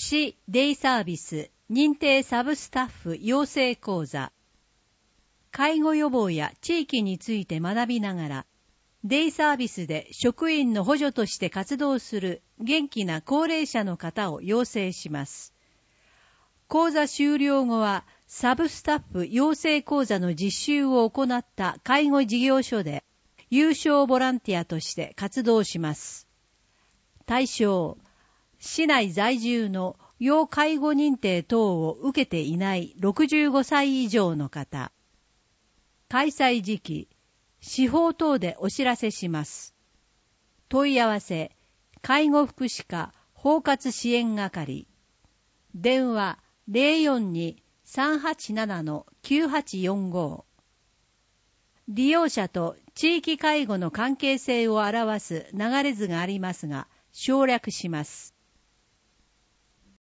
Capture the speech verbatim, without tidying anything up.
市デイサービス認定サブスタッフ養成講座。介護予防や地域について学びながら、デイサービスで職員の補助として活動する元気な高齢者の方を養成します。講座終了後は、サブスタッフ養成講座の実習を行った介護事業所で、有償ボランティアとして活動します。対象、市内在住の要介護認定等を受けていないろくじゅうごさい以上の方。開催時期、司法等でお知らせします。問い合わせ、介護福祉課包括支援係。電話 ゼロよんに さんはちなな きゅうはちよんご。利用者と地域介護の関係性を表す流れ図がありますが、省略します。